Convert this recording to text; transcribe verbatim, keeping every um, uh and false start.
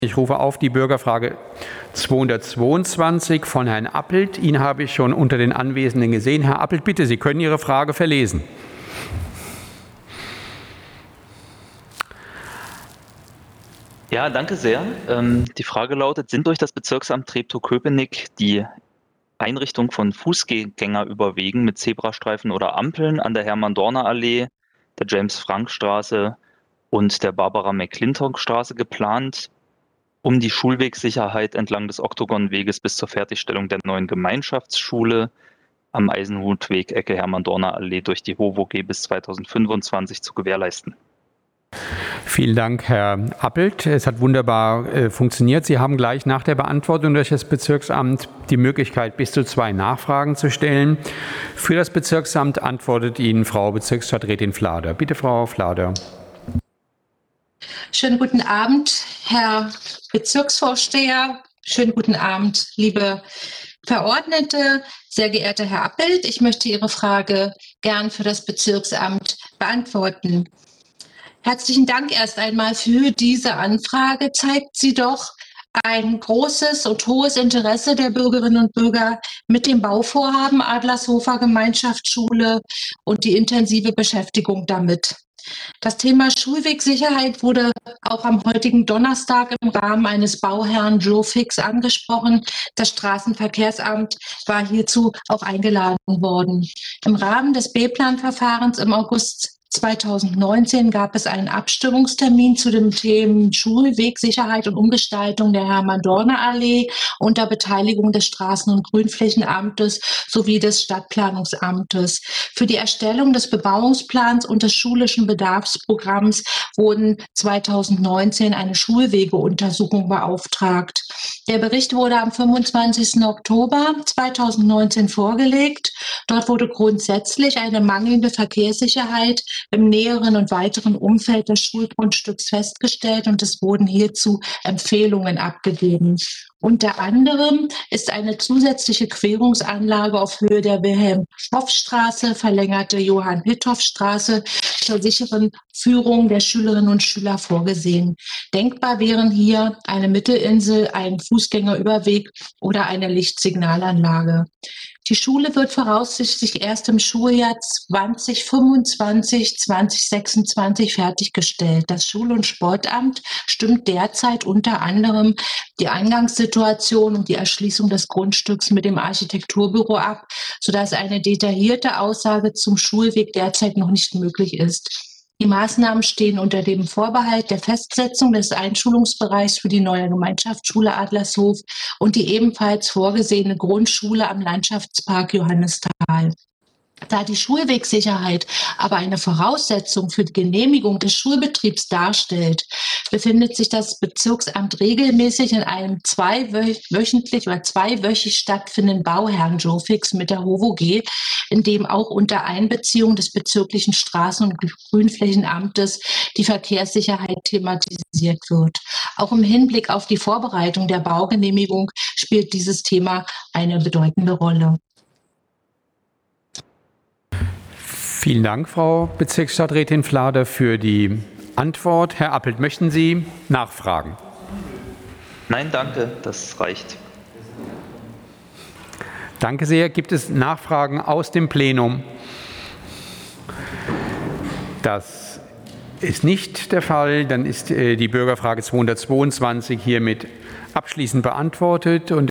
Ich rufe auf die Bürgerfrage zweihundertzweiundzwanzig von Herrn Appelt. Ihn habe ich schon unter den Anwesenden gesehen. Herr Appelt, bitte, Sie können Ihre Frage verlesen. Ja, danke sehr. Ähm, die Frage lautet, sind durch das Bezirksamt Treptow-Köpenick die Einrichtung von Fußgängerüberwegen mit Zebrastreifen oder Ampeln an der Hermann-Dorner-Allee, der James-Frank-Straße und der Barbara-McClintock-Straße geplant, um die Schulwegsicherheit entlang des Oktogonweges bis zur Fertigstellung der neuen Gemeinschaftsschule am Eisenhutweg Ecke Hermann-Dorner-Allee durch die HOVOG bis zweitausendfünfundzwanzig zu gewährleisten? Vielen Dank, Herr Appelt. Es hat wunderbar äh, funktioniert. Sie haben gleich nach der Beantwortung durch das Bezirksamt die Möglichkeit, bis zu zwei Nachfragen zu stellen. Für das Bezirksamt antwortet Ihnen Frau Bezirksstadträtin Flader. Bitte, Frau Flader. Schönen guten Abend, Herr Bezirksvorsteher. Schönen guten Abend, liebe Verordnete. Sehr geehrter Herr Appelt, ich möchte Ihre Frage gern für das Bezirksamt beantworten. Herzlichen Dank erst einmal für diese Anfrage. Zeigt sie doch ein großes und hohes Interesse der Bürgerinnen und Bürger mit dem Bauvorhaben Adlershofer Gemeinschaftsschule und die intensive Beschäftigung damit. Das Thema Schulwegsicherheit wurde auch am heutigen Donnerstag im Rahmen eines Bauherrn Joe Fix angesprochen. Das Straßenverkehrsamt war hierzu auch eingeladen worden. Im Rahmen des B-Plan-Verfahrens im August zweitausendneunzehn gab es einen Abstimmungstermin zu den Themen Schulwegsicherheit und Umgestaltung der Hermann-Dorner-Allee unter Beteiligung des Straßen- und Grünflächenamtes sowie des Stadtplanungsamtes. Für die Erstellung des Bebauungsplans und des schulischen Bedarfsprogramms wurden zweitausendneunzehn eine Schulwegeuntersuchung beauftragt. Der Bericht wurde am fünfundzwanzigsten Oktober zweitausendneunzehn vorgelegt. Dort wurde grundsätzlich eine mangelnde Verkehrssicherheit im näheren und weiteren Umfeld des Schulgrundstücks festgestellt und es wurden hierzu Empfehlungen abgegeben. Unter anderem ist eine zusätzliche Querungsanlage auf Höhe der Wilhelm-Hoff-Straße, verlängerte Johann-Hithoff-Straße, zur sicheren Führung der Schülerinnen und Schüler vorgesehen. Denkbar wären hier eine Mittelinsel, ein Fußgängerüberweg oder eine Lichtsignalanlage. Die Schule wird voraussichtlich erst im Schuljahr zweitausendfünfundzwanzig, zweitausendsechsundzwanzig fertiggestellt. Das Schul- und Sportamt stimmt derzeit unter anderem die Eingangssituation und die Erschließung des Grundstücks mit dem Architekturbüro ab, sodass eine detaillierte Aussage zum Schulweg derzeit noch nicht möglich ist. Die Maßnahmen stehen unter dem Vorbehalt der Festsetzung des Einschulungsbereichs für die neue Gemeinschaftsschule Adlershof und die ebenfalls vorgesehene Grundschule am Landschaftspark Johannisthal. Da die Schulwegsicherheit aber eine Voraussetzung für die Genehmigung des Schulbetriebs darstellt, befindet sich das Bezirksamt regelmäßig in einem zweiwöchentlich oder zweiwöchig stattfindenden Bauherrn Joe Fix mit der HOVOG, in dem auch unter Einbeziehung des bezirklichen Straßen- und Grünflächenamtes die Verkehrssicherheit thematisiert wird. Auch im Hinblick auf die Vorbereitung der Baugenehmigung spielt dieses Thema eine bedeutende Rolle. Vielen Dank, Frau Bezirksstadträtin Flader, für die Antwort. Herr Appelt, möchten Sie nachfragen? Nein, danke, das reicht. Danke sehr. Gibt es Nachfragen aus dem Plenum? Das ist nicht der Fall. Dann ist die Bürgerfrage zweihundertzweiundzwanzig hiermit abschließend beantwortet. Und